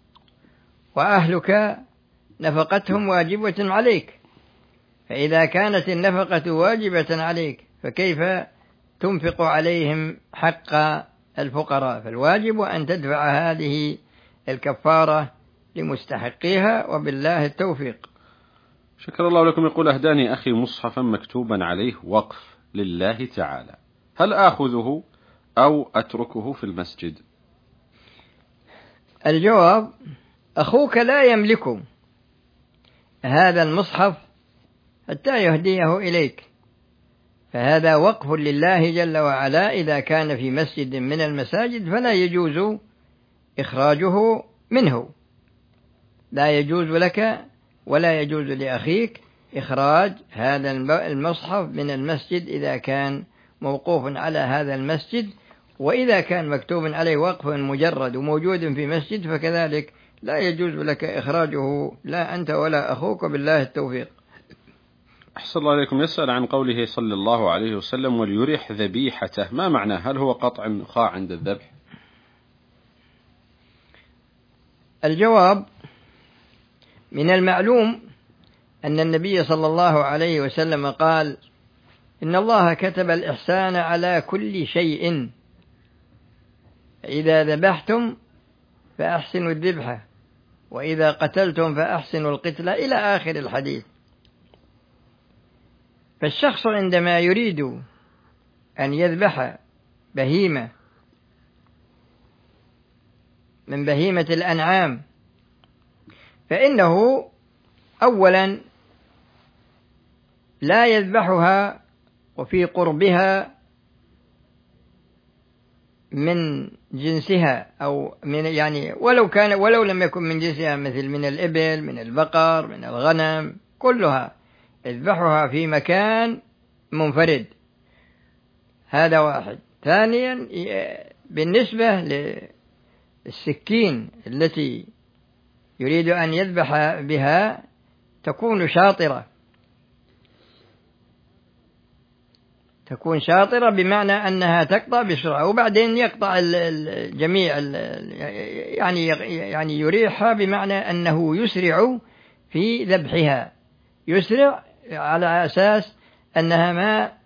وأهلك نفقتهم واجبة عليك، فإذا كانت النفقة واجبة عليك فكيف تنفق عليهم حق الفقراء؟ فالواجب أن تدفع هذه الكفارة لمستحقيها، وبالله التوفيق. شكر الله لكم. يقول أهداني أخي مصحفا مكتوبا عليه وقف لله تعالى، هل آخذه أو أتركه في المسجد؟ الجواب: أخوك لا يملك هذا المصحف حتى يهديه إليك، فهذا وقف لله جل وعلا. إذا كان في مسجد من المساجد فلا يجوز إخراجه منه، لا يجوز لك ولا يجوز لأخيك إخراج هذا المصحف من المسجد إذا كان موقوف على هذا المسجد، وإذا كان مكتوب عليه وقف مجرد وموجود في مسجد فكذلك لا يجوز لك إخراجه، لا أنت ولا أخوك، بالله التوفيق. أحسن الله عليكم. يسأل عن قوله صلى الله عليه وسلم وليريح ذبيحته، ما معناه؟ هل هو قطع النخاع عند الذبح؟ الجواب: من المعلوم أن النبي صلى الله عليه وسلم قال: إن الله كتب الإحسان على كل شيء، إذا ذبحتم فأحسنوا الذبحة، وإذا قتلتم فأحسنوا القتلة، إلى آخر الحديث. فالشخص عندما يريد أن يذبح بهيمة من بهيمة الأنعام فإنه أولا لا يذبحها وفي قربها من جنسها، أو من ولو لم يكن من جنسها، مثل من الإبل، من البقر، من الغنم، كلها يذبحها في مكان منفرد. هذا واحد. ثانيا، بالنسبة للسكين التي يريد أن يذبح بها تكون شاطرة بمعنى أنها تقطع بسرعة، وبعدين يقطع الجميع، يعني يريحها بمعنى أنه يسرع في ذبحها، يسرع على أساس أنها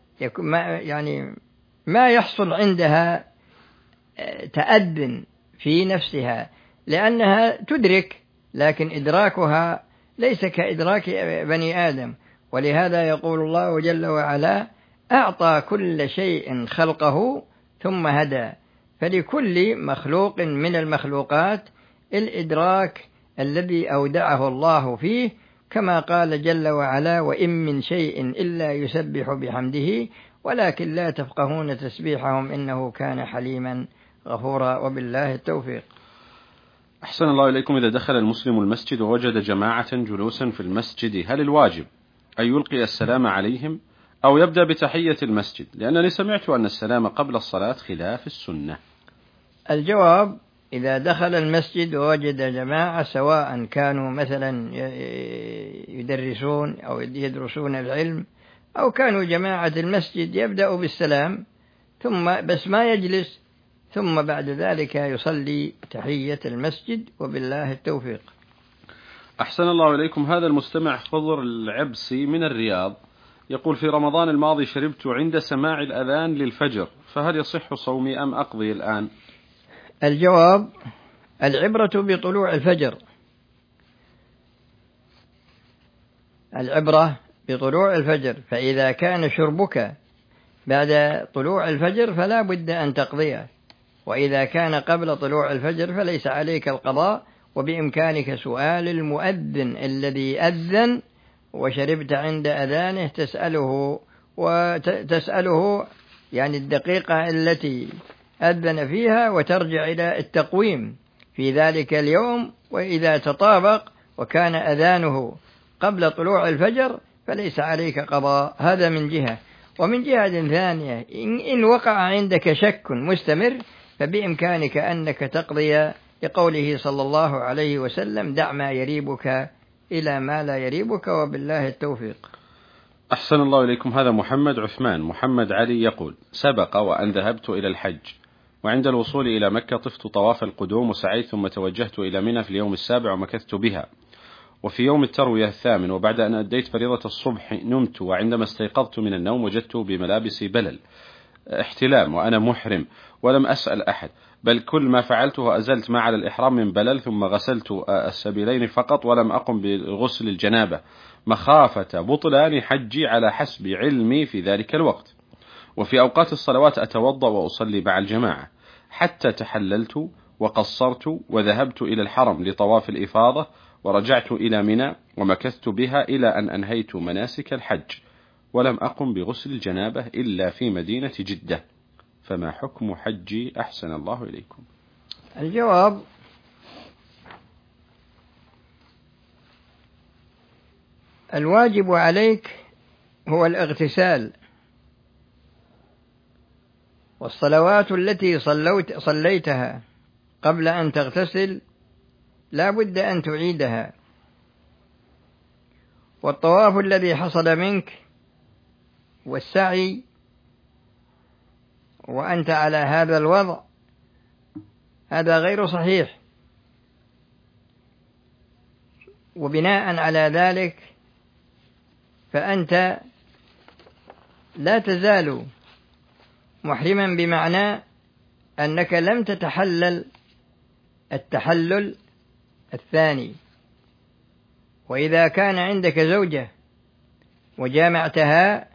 ما يحصل عندها تأذن في نفسها، لأنها تدرك، لكن إدراكها ليس كإدراك بني آدم. ولهذا يقول الله جل وعلا: أعطى كل شيء خلقه ثم هدى. فلكل مخلوق من المخلوقات الإدراك الذي أودعه الله فيه، كما قال جل وعلا: وإن من شيء إلا يسبح بحمده ولكن لا تفقهون تسبيحهم إنه كان حليما غفورا، وبالله التوفيق. أحسن الله إليكم. إذا دخل المسلم المسجد ووجد جماعة جلوسا في المسجد، هل الواجب أن يلقي السلام عليهم أو يبدأ بتحية المسجد؟ لأنني سمعت أن السلام قبل الصلاة خلاف السنة. الجواب: إذا دخل المسجد ووجد جماعة، سواء كانوا مثلا يدرسون أو يدرسون العلم، أو كانوا جماعة المسجد، يبدأ بالسلام ثم بس ما يجلس، ثم بعد ذلك يصلي تحية المسجد، وبالله التوفيق. أحسن الله إليكم. هذا المستمع خضر العبسي من الرياض يقول: في رمضان الماضي شربت عند سماع الأذان للفجر، فهل يصح صومي أم أقضي الآن؟ الجواب: العبرة بطلوع الفجر، العبرة بطلوع الفجر، فإذا كان شربك بعد طلوع الفجر فلا بد أن تقضيه، وإذا كان قبل طلوع الفجر فليس عليك القضاء، وبإمكانك سؤال المؤذن الذي أذن وشربت عند أذانه تسأله يعني الدقيقة التي أذن فيها، وترجع إلى التقويم في ذلك اليوم، وإذا تطابق وكان أذانه قبل طلوع الفجر فليس عليك قضاء. هذا من جهة. ومن جهة ثانية إن وقع عندك شك مستمر فبإمكانك أنك تقضي لقوله صلى الله عليه وسلم: دع ما يريبك إلى ما لا يريبك، وبالله التوفيق. أحسن الله إليكم. هذا محمد عثمان محمد علي يقول: سبق وأن ذهبت إلى الحج، وعند الوصول إلى مكة طفت طواف القدوم وسعيت، ثم توجهت إلى منى في اليوم السابع ومكثت بها، وفي يوم التروية الثامن وبعد أن أديت فريضة الصبح نمت، وعندما استيقظت من النوم وجدت بملابسي بلل احتلام وأنا محرم، ولم أسأل أحد، بل كل ما فعلته أزلت ما على الإحرام من بلل، ثم غسلت السبيلين فقط ولم أقم بغسل الجنابة مخافة بطلان حجي على حسب علمي في ذلك الوقت. وفي أوقات الصلوات أتوضأ وأصلي مع الجماعة، حتى تحللت وقصرت وذهبت إلى الحرم لطواف الإفاضة، ورجعت إلى منى ومكثت بها إلى أن أنهيت مناسك الحج، ولم أقم بغسل الجنابة إلا في مدينة جدة، فما حكم حجي أحسن الله إليكم؟ الجواب: الواجب عليك هو الاغتسال، والصلوات التي صليتها قبل أن تغتسل لا بد أن تعيدها، والطواف الذي حصل منك والسعي وأنت على هذا الوضع هذا غير صحيح، وبناء على ذلك فأنت لا تزال محرما، بمعنى أنك لم تتحلل التحلل الثاني. وإذا كان عندك زوجة وجامعتها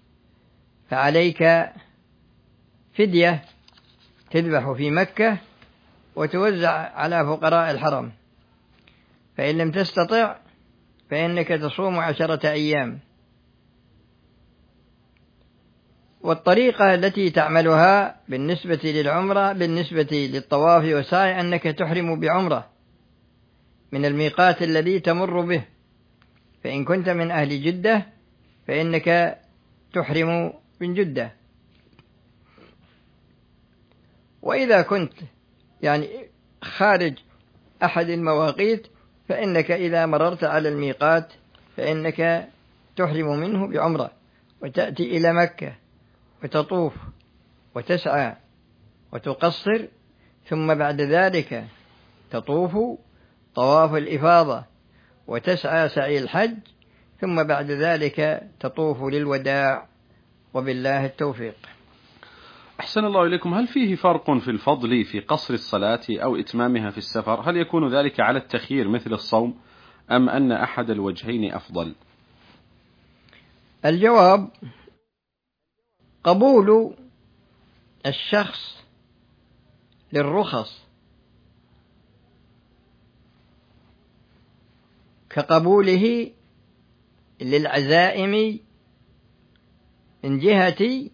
فعليك فدية تذبح في مكة وتوزع على فقراء الحرم، فإن لم تستطع فإنك تصوم 10 أيام. والطريقة التي تعملها بالنسبة للعمرة بالنسبة للطواف والسعي أنك تحرم بعمرة من الميقات الذي تمر به، فإن كنت من أهل جدة فإنك تحرم من جدة، وإذا كنت يعني خارج أحد المواقيت فإنك إذا مررت على الميقات فإنك تحرم منه بعمرة، وتأتي إلى مكة وتطوف وتسعى وتقصر، ثم بعد ذلك تطوف طواف الإفاضة وتسعى سعي الحج، ثم بعد ذلك تطوف للوداع، وبالله التوفيق. أحسن الله إليكم. هل فيه فرق في الفضل في قصر الصلاة أو إتمامها في السفر؟ هل يكون ذلك على التخيير مثل الصوم، أم أن أحد الوجهين أفضل؟ الجواب: قبول الشخص للرخص كقبوله للعزائم من جهة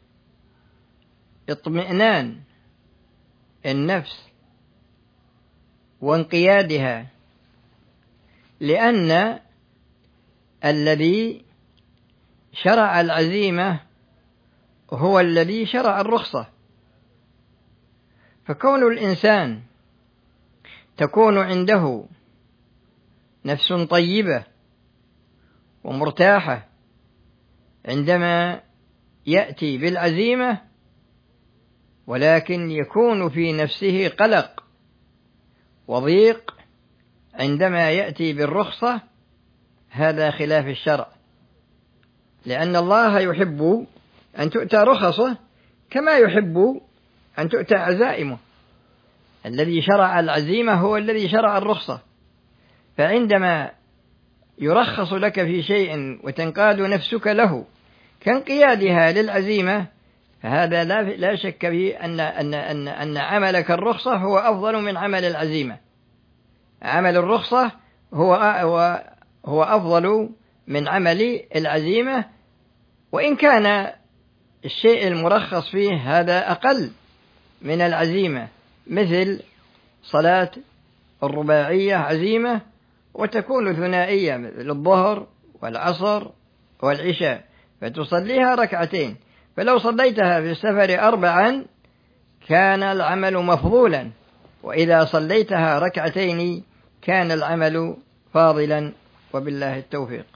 اطمئنان النفس وانقيادها، لأن الذي شرع العزيمة هو الذي شرع الرخصة، فكون الإنسان تكون عنده نفس طيبة ومرتاحة عندما يأتي بالعزيمة، ولكن يكون في نفسه قلق وضيق عندما يأتي بالرخصة، هذا خلاف الشرع، لأن الله يحب أن تؤتى رخصه كما يحب أن تؤتى عزائمه. الذي شرع العزيمة هو الذي شرع الرخصة، فعندما يرخص لك في شيء وتنقاد نفسك له كانقيادها للعزيمة، فهذا لا شك فيه أن عملك الرخصة هو أفضل من عمل العزيمة. عمل الرخصة هو أفضل من عمل العزيمة، وإن كان الشيء المرخص فيه هذا أقل من العزيمة، مثل صلاة الرباعية عزيمة وتكون ثنائية مثل الظهر والعصر والعشاء، فتصليها ركعتين، فلو صليتها في السفر 4 كان العمل مفضولا، وإذا صليتها ركعتين كان العمل فاضلا، وبالله التوفيق.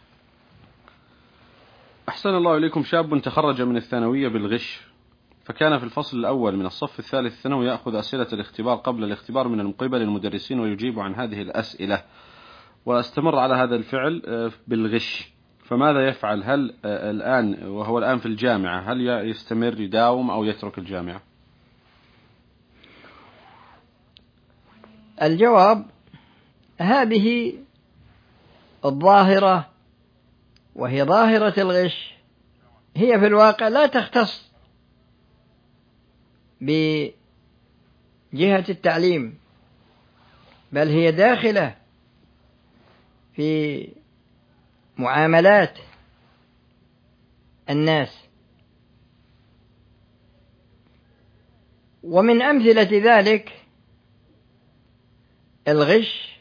أحسن الله إليكم. شاب تخرج من الثانوية بالغش، فكان في الفصل الأول من الصف الثالث الثانوي يأخذ أسئلة الاختبار قبل الاختبار من قبل المدرسين ويجيب عن هذه الأسئلة، واستمر على هذا الفعل بالغش، فماذا يفعل؟ هل الآن وهو الآن في الجامعة هل يستمر يداوم أو يترك الجامعة؟ الجواب: هذه الظاهرة، وهي ظاهرة الغش، هي في الواقع لا تختص بجهة التعليم، بل هي داخلة في معاملات الناس. ومن أمثلة ذلك الغش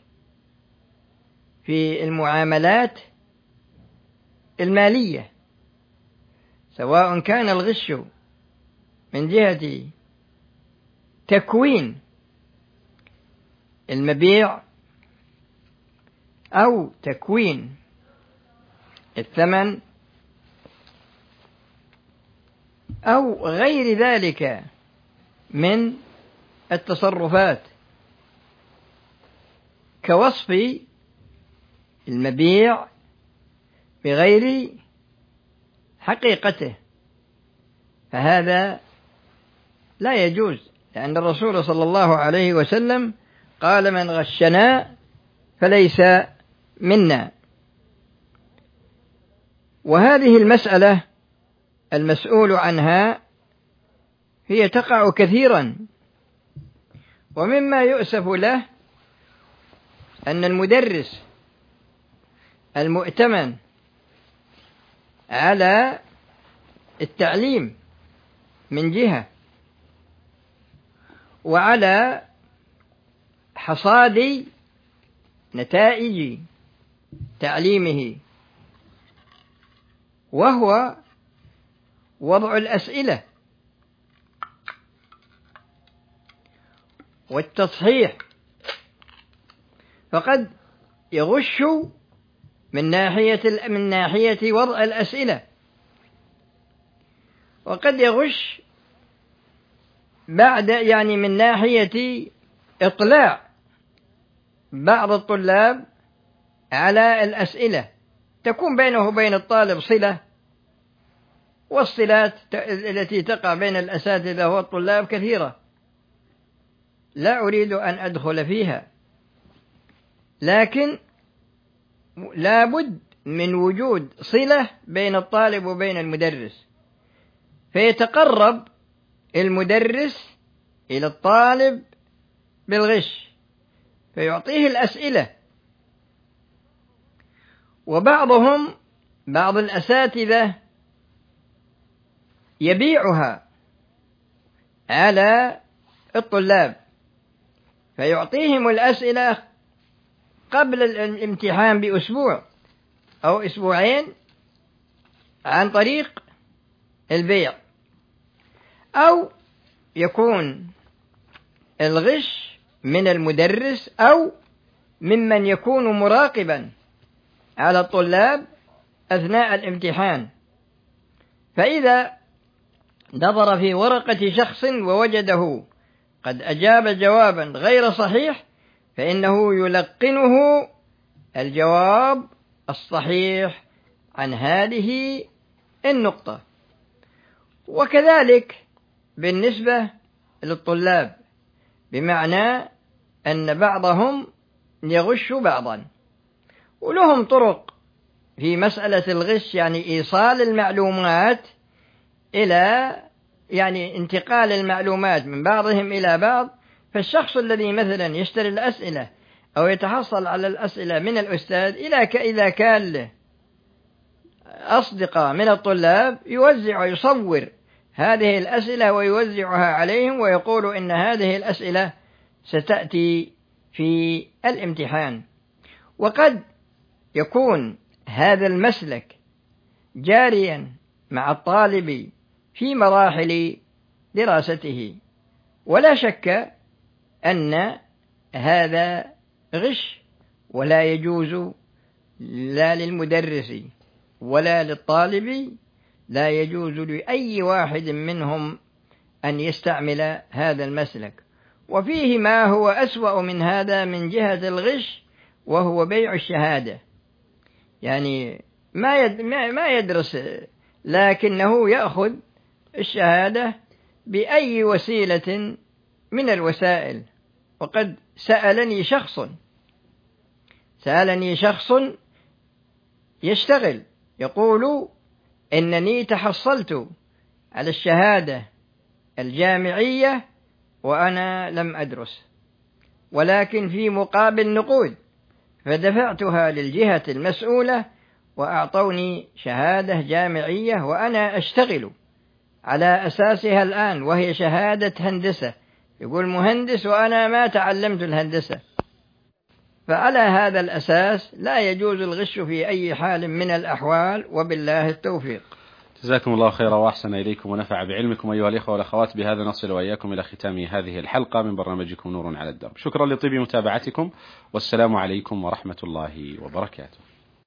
في المعاملات المالية، سواء كان الغش من جهة تكوين المبيع أو تكوين الثمن أو غير ذلك من التصرفات، كوصف المبيع بغير حقيقته، فهذا لا يجوز، لأن الرسول صلى الله عليه وسلم قال: من غشنا فليس منا. وهذه المسألة المسؤول عنها هي تقع كثيرا، ومما يؤسف له أن المدرس المؤتمن على التعليم من جهة، وعلى حصاد نتائج تعليمه، وهو وضع الأسئلة والتصحيح، فقد يغش من ناحية وضع الأسئلة، وقد يغش من ناحية إطلاع بعض الطلاب على الأسئلة، تكون بينه وبين الطالب صلة، والصلات التي تقع بين الأساتذة والطلاب كثيرة، لا أريد أن أدخل فيها، لكن لا بد من وجود صلة بين الطالب وبين المدرس، فيتقرب المدرس إلى الطالب بالغش فيعطيه الأسئلة. بعض الأساتذة يبيعها على الطلاب، فيعطيهم الأسئلة قبل الامتحان بأسبوع أو أسبوعين عن طريق البيع، أو يكون الغش من المدرس أو ممن يكون مراقبا على الطلاب أثناء الامتحان، فإذا نظر في ورقة شخص ووجده قد أجاب جوابا غير صحيح فإنه يلقنه الجواب الصحيح عن هذه النقطة. وكذلك بالنسبة للطلاب، بمعنى أن بعضهم يغش بعضا، ولهم طرق في مسألة الغش، يعني إيصال المعلومات إلى انتقال المعلومات من بعضهم إلى بعض. فالشخص الذي مثلا يشتري الأسئلة أو يتحصل على الأسئلة من الأستاذ إذا كان له أصدقاء من الطلاب يوزع ويصور هذه الأسئلة ويوزعها عليهم ويقول إن هذه الأسئلة ستأتي في الامتحان. وقد يكون هذا المسلك جاريا مع الطالب في مراحل دراسته، ولا شك أن هذا غش، ولا يجوز لا للمدرس ولا للطالب، لا يجوز لأي واحد منهم أن يستعمل هذا المسلك. وفيه ما هو أسوأ من هذا من جهة الغش، وهو بيع الشهادة. يعني ما يدرس لكنه يأخذ الشهادة بأي وسيلة من الوسائل. وقد سألني شخص يشتغل يقول إنني تحصلت على الشهادة الجامعية وأنا لم أدرس، ولكن في مقابل نقود، فدفعتها للجهة المسؤولة وأعطوني شهادة جامعية وأنا أشتغل على أساسها الآن، وهي شهادة هندسة. يقول مهندس وأنا ما تعلمت الهندسة. فعلى هذا الأساس لا يجوز الغش في أي حال من الأحوال، وبالله التوفيق. جزاكم الله خيرا وأحسن إليكم ونفع بعلمكم أيها الإخوة والأخوات. بهذا نصل وإياكم إلى ختام هذه الحلقة من برنامجكم نور على الدرب. شكرا لطيب متابعتكم، والسلام عليكم ورحمة الله وبركاته.